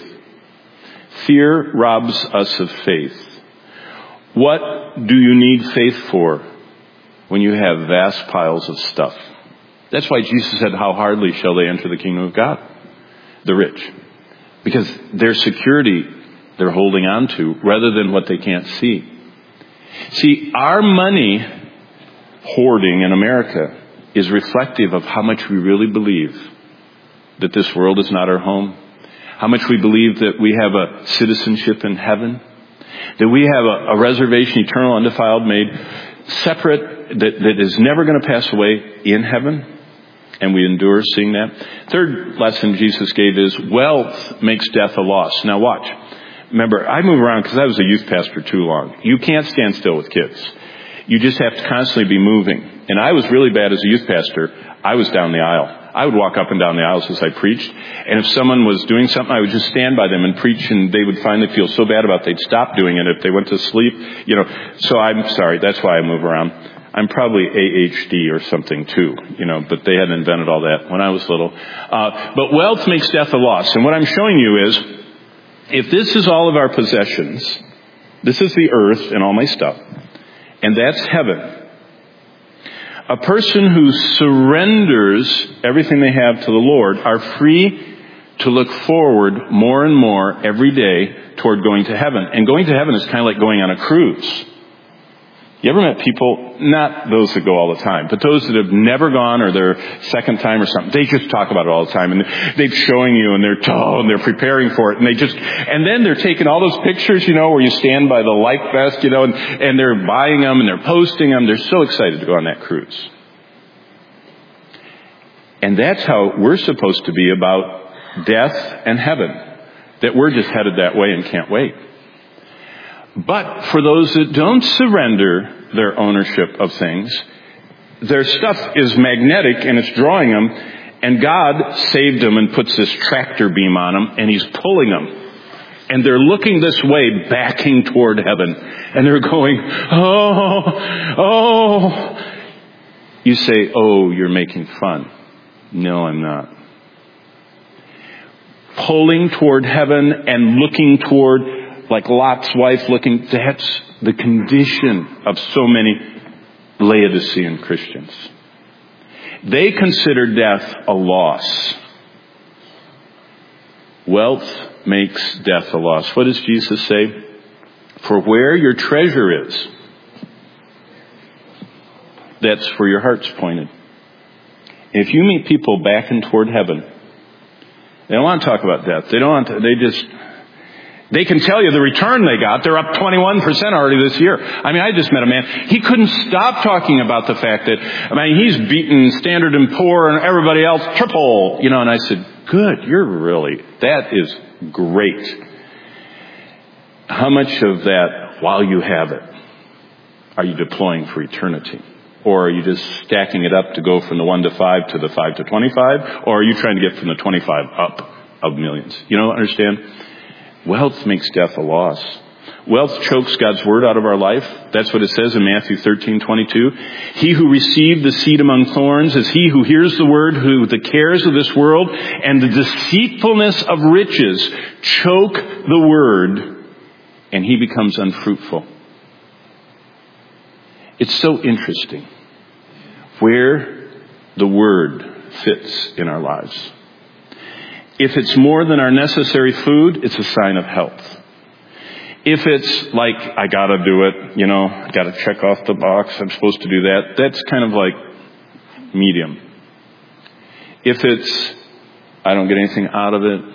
Fear robs us of faith. What do you need faith for when you have vast piles of stuff? That's why Jesus said, how hardly shall they enter the kingdom of God? The rich. Because their security they're holding on to rather than what they can't see. See, our money hoarding in America is reflective of how much we really believe that this world is not our home. How much we believe that we have a citizenship in heaven. That we have a, a reservation, eternal, undefiled, made separate, that, that is never going to pass away in heaven. And we endure seeing that. Third lesson Jesus gave is wealth makes death a loss. Now watch. Remember, I move around because I was a youth pastor too long. You can't stand still with kids. You just have to constantly be moving. And I was really bad as a youth pastor. I was down the aisle. I would walk up and down the aisles as I preached. And if someone was doing something, I would just stand by them and preach, and they would finally feel so bad about it, they'd stop doing it if they went to sleep. You know, so I'm sorry. That's why I move around. I'm probably A H D or something too, you know, but they hadn't invented all that when I was little. Uh, but wealth makes death a loss. And what I'm showing you is, if this is all of our possessions, this is the earth and all my stuff, and that's heaven. A person who surrenders everything they have to the Lord are free to look forward more and more every day toward going to heaven. And going to heaven is kind of like going on a cruise. You ever met people, not those that go all the time, but those that have never gone or their second time or something, they just talk about it all the time, and they're showing you, and they're, oh, and they're preparing for it, and they just, and then they're taking all those pictures, you know, where you stand by the life vest, you know, and, and they're buying them, and they're posting them. They're so excited to go on that cruise. And that's how we're supposed to be about death and heaven, that we're just headed that way and can't wait. But for those that don't surrender their ownership of things, their stuff is magnetic and it's drawing them, and God saved them and puts this tractor beam on them, and He's pulling them. And they're looking this way, backing toward heaven. And they're going, oh, oh. You say, oh, you're making fun. No, I'm not. Pulling toward heaven and looking toward, like Lot's wife looking, that's the condition of so many Laodicean Christians. They consider death a loss. Wealth makes death a loss. What does Jesus say? For where your treasure is, that's where your heart's pointed. If you meet people backing toward heaven, They don't want to talk about death. They don't want to, they just, they can tell you the return they got. They're up twenty-one percent already this year. I mean, I just met a man. He couldn't stop talking about the fact that, I mean, he's beaten Standard and Poor and everybody else triple, you know, and I said, good, you're really, that is great. How much of that, while you have it, are you deploying for eternity? Or are you just stacking it up to go from the one to five to the five to twenty-five? Or are you trying to get from the twenty-five up of millions? You know, understand? Wealth makes death a loss. Wealth chokes God's word out of our life. That's what it says in Matthew thirteen twenty-two. He who received the seed among thorns is he who hears the word, who the cares of this world and the deceitfulness of riches choke the word, and he becomes unfruitful. It's so interesting where the word fits in our lives. If it's more than our necessary food, it's a sign of health. If it's like, I gotta do it, you know, I gotta check off the box, I'm supposed to do that, that's kind of like medium. If it's, I don't get anything out of it,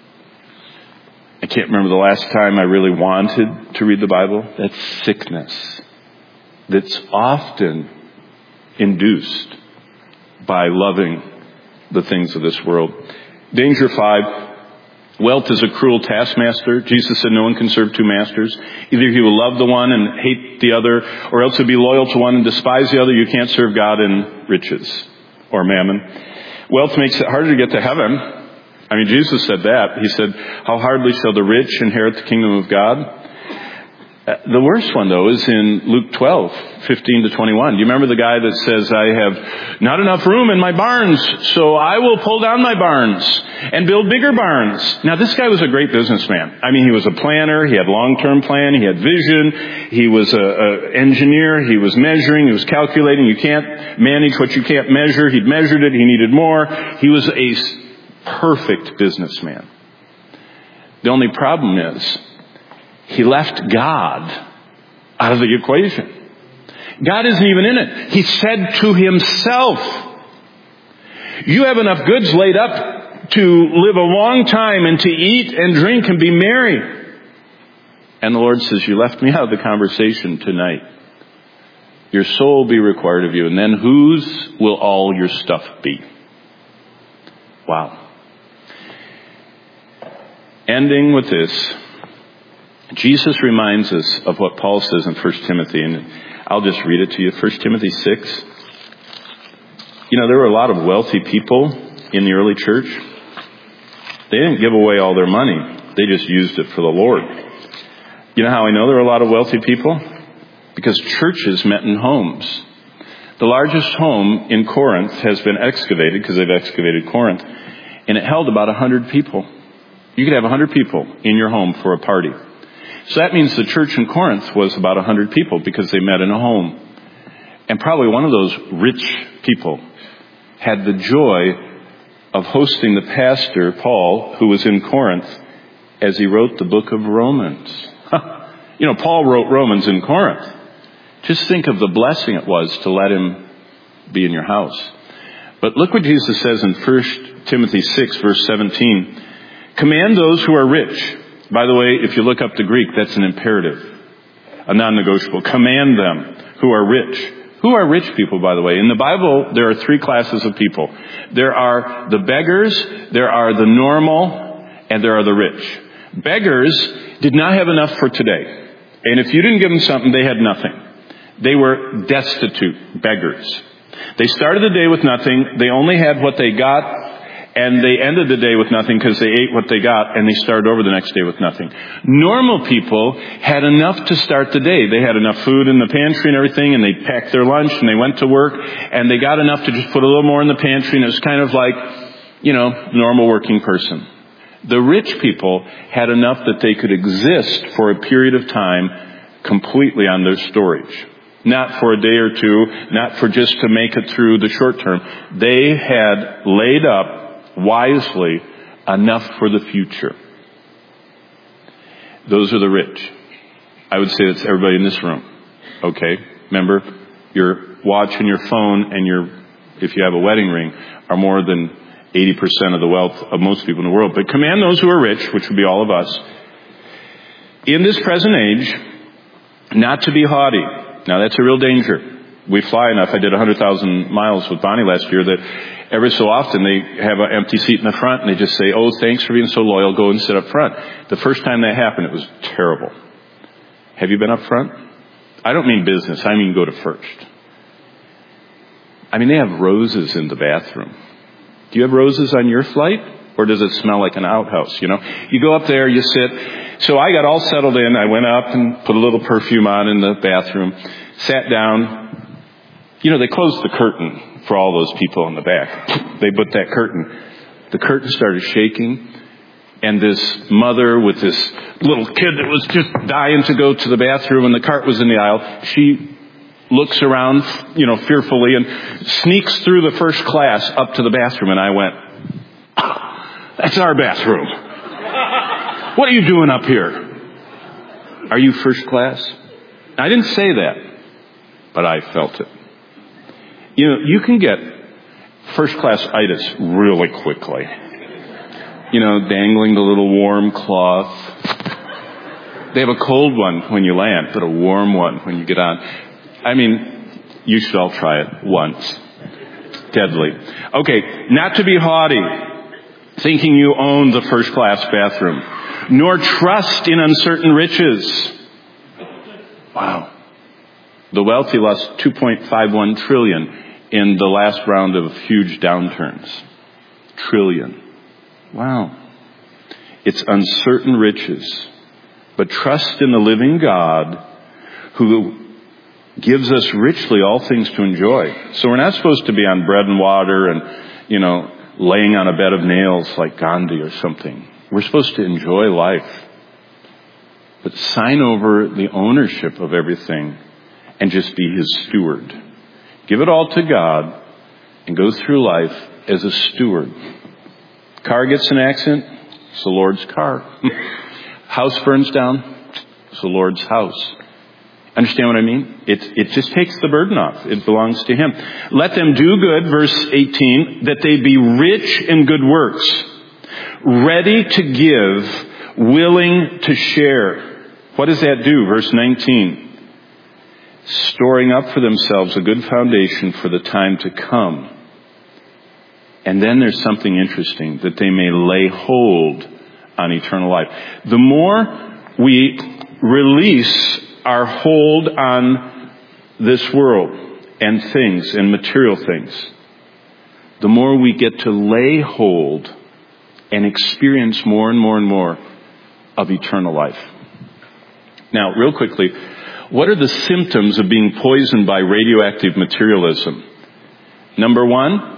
I can't remember the last time I really wanted to read the Bible, that's sickness. That's often induced by loving the things of this world. Danger five, wealth is a cruel taskmaster. Jesus said no one can serve two masters. Either he will love the one and hate the other, or else he'll be loyal to one and despise the other. You can't serve God and riches or mammon. Wealth makes it harder to get to heaven. I mean, Jesus said that. He said, how hardly shall the rich inherit the kingdom of God? The worst one, though, is in Luke twelve, fifteen to twenty-one. Do you remember the guy that says, I have not enough room in my barns, so I will pull down my barns and build bigger barns. Now, this guy was a great businessman. I mean, he was a planner. He had long-term plan. He had vision. He was an engineer. He was measuring. He was calculating. You can't manage what you can't measure. He'd measured it. He needed more. He was a perfect businessman. The only problem is, he left God out of the equation. God isn't even in it. He said to himself, you have enough goods laid up to live a long time and to eat and drink and be merry. And the Lord says, you left me out of the conversation tonight. Your soul will be required of you. And then whose will all your stuff be? Wow. Ending with this. Jesus reminds us of what Paul says in First Timothy, and I'll just read it to you. First Timothy six. You know, there were a lot of wealthy people in the early church. They didn't give away all their money. They just used it for the Lord. You know how I know there were a lot of wealthy people? Because churches met in homes. The largest home in Corinth has been excavated, because they've excavated Corinth, and it held about one hundred people. You could have one hundred people in your home for a party. So that means the church in Corinth was about one hundred people because they met in a home. And probably one of those rich people had the joy of hosting the pastor, Paul, who was in Corinth, as he wrote the book of Romans. You know, Paul wrote Romans in Corinth. Just think of the blessing it was to let him be in your house. But look what Jesus says in First Timothy six, verse seventeen. Command those who are rich. By the way, if you look up the Greek, that's an imperative, a non-negotiable. Command them who are rich. Who are rich people, by the way? In the Bible, there are three classes of people. There are the beggars, there are the normal, and there are the rich. Beggars did not have enough for today. And if you didn't give them something, they had nothing. They were destitute beggars. They started the day with nothing. They only had what they got. And they ended the day with nothing because they ate what they got, and they started over the next day with nothing. Normal people had enough to start the day. They had enough food in the pantry and everything, and they packed their lunch, and they went to work, and they got enough to just put a little more in the pantry, and it was kind of like, you know, normal working person. The rich people had enough that they could exist for a period of time completely on their storage. Not for a day or two, not for just to make it through the short term. They had laid up wisely enough for the future. Those are the rich. I would say that's everybody in this room. Okay? Remember, your watch and your phone and your, if you have a wedding ring, are more than eighty percent of the wealth of most people in the world. But command those who are rich, which would be all of us, in this present age, not to be haughty. Now that's a real danger. We fly enough. I did one hundred thousand miles with Bonnie last year that every so often they have an empty seat in the front and they just say, oh, thanks for being so loyal. Go and sit up front. The first time that happened, it was terrible. Have you been up front? I don't mean business. I mean go to first. I mean, they have roses in the bathroom. Do you have roses on your flight? Or does it smell like an outhouse? You know, you go up there, you sit. So I got all settled in. I went up and put a little perfume on in the bathroom, sat down. You know, they closed the curtain for all those people in the back. They put that curtain. The curtain started shaking. And this mother with this little kid that was just dying to go to the bathroom and the cart was in the aisle, she looks around, you know, fearfully and sneaks through the first class up to the bathroom. And I went, oh, that's our bathroom. What are you doing up here? Are you first class? I didn't say that, but I felt it. You know, you can get first class itis really quickly. You know, dangling the little warm cloth. They have a cold one when you land, but a warm one when you get on. I mean, you should all try it once. Deadly. Okay, not to be haughty, thinking you own the first class bathroom, nor trust in uncertain riches. Wow. The wealthy lost two point five one trillion in the last round of huge downturns. Trillion. Wow. It's uncertain riches. But trust in the living God who gives us richly all things to enjoy. So we're not supposed to be on bread and water and, you know, laying on a bed of nails like Gandhi or something. We're supposed to enjoy life. But sign over the ownership of everything and just be His steward. Give it all to God and go through life as a steward. Car gets an accident, it's the Lord's car. House burns down, it's the Lord's house. Understand what I mean? It, it just takes the burden off. It belongs to Him. Let them do good, verse eighteen, that they be rich in good works, ready to give, willing to share. What does that do? Verse nineteen. Storing up for themselves a good foundation for the time to come. And then there's something interesting, that they may lay hold on eternal life. The more we release our hold on this world and things and material things, the more we get to lay hold and experience more and more and more of eternal life. Now, real quickly, what are the symptoms of being poisoned by radioactive materialism? Number one,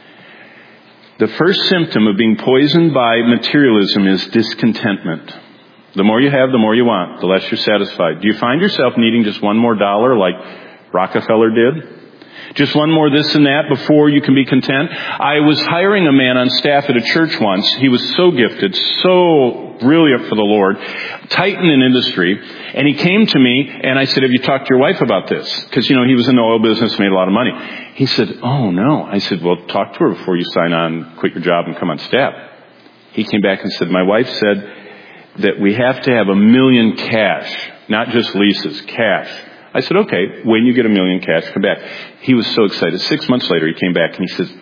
the first symptom of being poisoned by materialism is discontentment. The more you have, the more you want, the less you're satisfied. Do you find yourself needing just one more dollar like Rockefeller did? Just one more this and that before you can be content? I was hiring a man on staff at a church once. He was so gifted, so brilliant for the Lord, titan in industry. And he came to me and I said, have you talked to your wife about this? Because, you know, he was in the oil business, made a lot of money. He said, oh, no. I said, well, talk to her before you sign on, quit your job and come on staff. He came back and said, my wife said that we have to have a million cash, not just leases, cash. I said, okay, when you get a million cash, come back. He was so excited. Six months later, he came back and he says,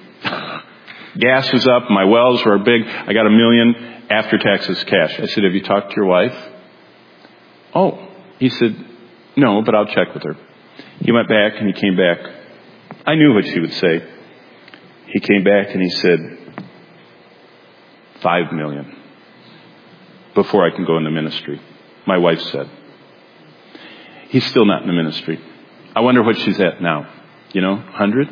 gas was up, my wells were big, I got a million after taxes cash. I said, have you talked to your wife? Oh, he said, no, but I'll check with her. He went back and he came back. I knew what she would say. He came back and he said, five million before I can go into ministry. My wife said. He's still not in the ministry. I wonder what she's at now. You know, one hundred?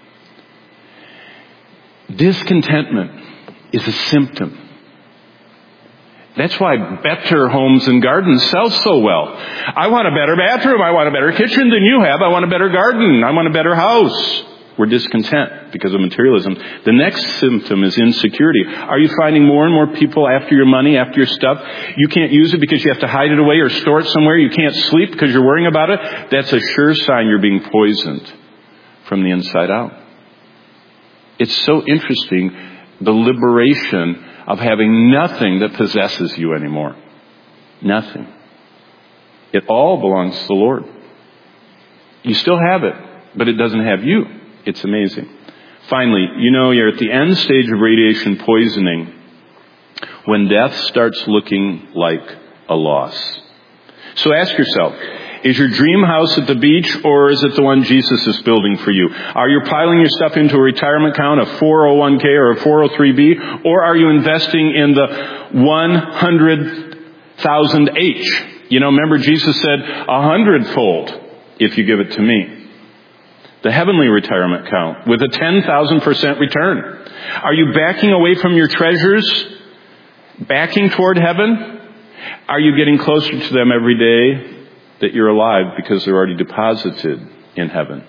Discontentment is a symptom. That's why Better Homes and Gardens sell so well. I want a better bathroom. I want a better kitchen than you have. I want a better garden. I want a better house. We're discontent because of materialism. The next symptom is insecurity. Are you finding more and more people after your money, after your stuff? You can't use it because you have to hide it away or store it somewhere. You can't sleep because you're worrying about it. That's a sure sign you're being poisoned from the inside out. It's so interesting The liberation of having nothing that possesses you anymore. Nothing. It all belongs to the Lord. You still have it, but it doesn't have you. It's amazing. Finally, you know you're at the end stage of radiation poisoning when death starts looking like a loss. So ask yourself, is your dream house at the beach, or is it the one Jesus is building for you? Are you piling your stuff into a retirement account, a four oh one k or a four oh three b, or are you investing in the one hundred thousand H? You know, remember Jesus said a hundredfold if you give it to me. The heavenly retirement account with a ten thousand percent return. Are you backing away from your treasures, backing toward heaven? Are you getting closer to them every day that you're alive because they're already deposited in heaven?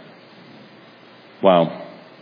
Wow.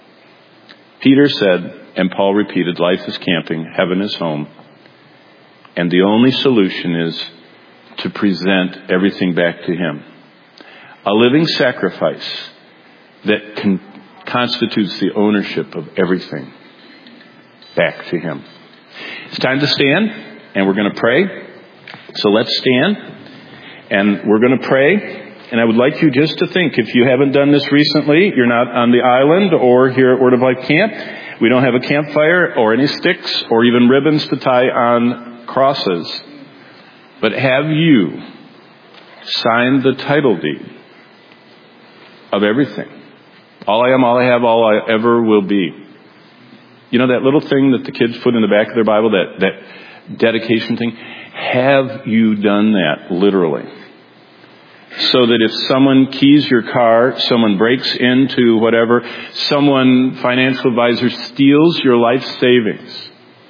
Peter said, and Paul repeated, life is camping, heaven is home. And the only solution is to present everything back to Him. A living sacrifice that con- constitutes the ownership of everything back to Him. It's time to stand, and we're going to pray. So let's stand, and we're going to pray. And I would like you just to think, if you haven't done this recently, you're not on the island or here at Word of Life Camp. We don't have a campfire or any sticks or even ribbons to tie on crosses. But have you signed the title deed of everything? All I am, all I have, all I ever will be. You know that little thing that the kids put in the back of their Bible, that, that dedication thing? Have you done that literally? So that if someone keys your car, someone breaks into whatever, someone, financial advisor, steals your life savings,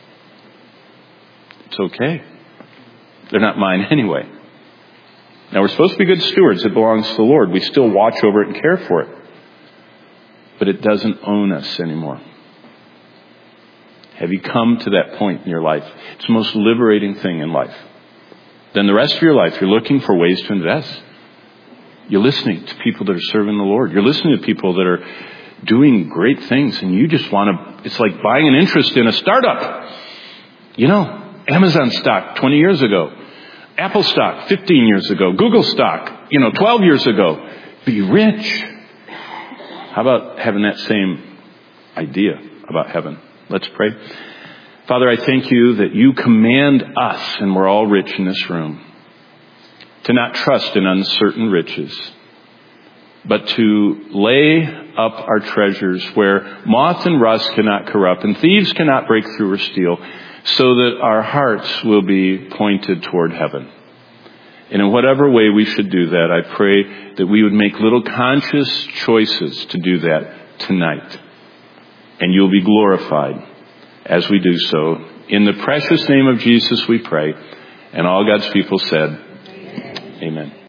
it's okay. They're not mine anyway. Now, we're supposed to be good stewards. It belongs to the Lord. We still watch over it and care for it. But it doesn't own us anymore. Have you come to that point in your life? It's the most liberating thing in life. Then the rest of your life, you're looking for ways to invest. You're listening to people that are serving the Lord. You're listening to people that are doing great things, and you just want to, it's like buying an interest in a startup. You know, Amazon stock twenty years ago. Apple stock fifteen years ago. Google stock, you know, twelve years ago. Be rich. How about having that same idea about heaven? Let's pray. Father, I thank you that you command us, and we're all rich in this room, to not trust in uncertain riches, but to lay up our treasures where moth and rust cannot corrupt and thieves cannot break through or steal, so that our hearts will be pointed toward heaven. And in whatever way we should do that, I pray that we would make little conscious choices to do that tonight. And you'll be glorified as we do so. In the precious name of Jesus we pray. And all God's people said, Amen. Amen.